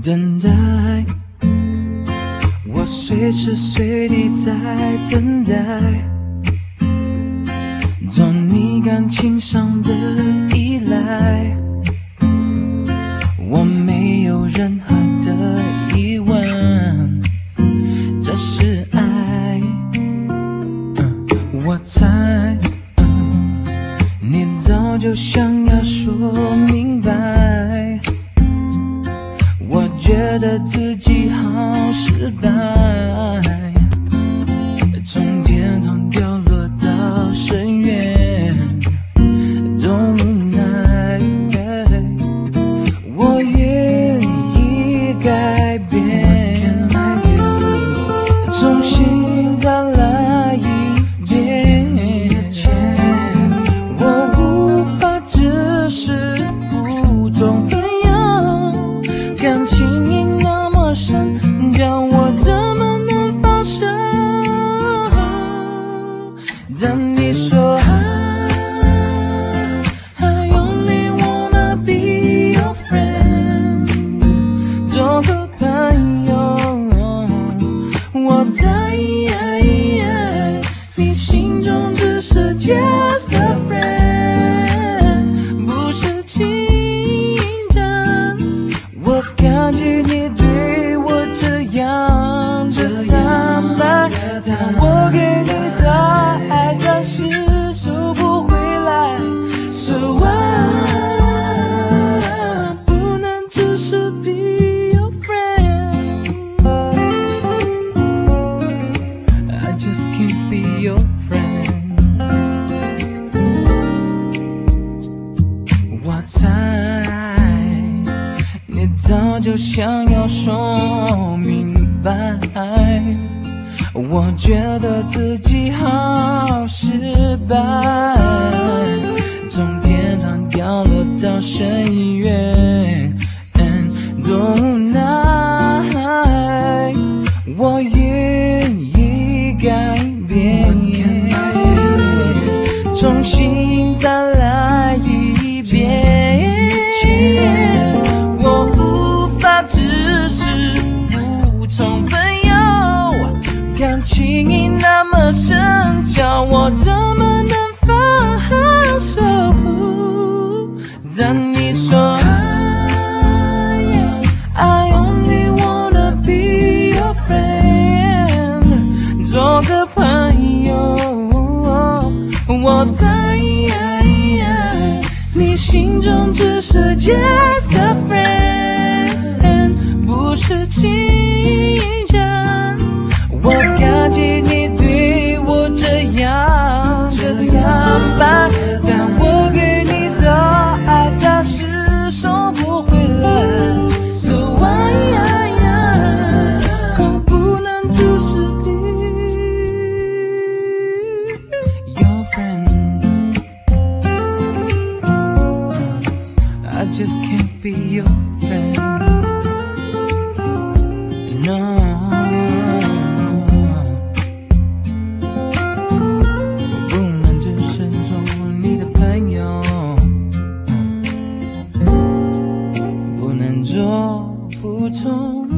等待，我随时随地在等待，做你感情上的依赖，我没有任何的疑问，这是爱。我猜，你早就想要说明白，我觉得自己好失败，从天堂掉落到深渊，多无奈。我愿意改变，重新再来一遍。我无法只是普通朋友，感情已那么深，叫我怎么能放手？但你说I only wanna be your friend， 做个朋友，我在意你心中只是 just a friend， 不是情人。我感觉你对我这样的坦白，但我给你的爱暂时收不回来， So I 不能只是 be your friend， I just can't be your friend。 我猜你早就想要说明白，我觉得自己好失败，从天堂掉落到深渊，多无奈。我愿意改变，重新再来一遍。我无法只是普通朋友，感情已那么深，叫我怎么能放手？但你说I only wanna be your friend， 做个朋友，我在意你心中只是 just a friend， 不是情人。我感激你对我这样的坦白，但我给你的爱暂时收不回来， So I 我不能只是 be your friend， I just can't be your friend，No。做普通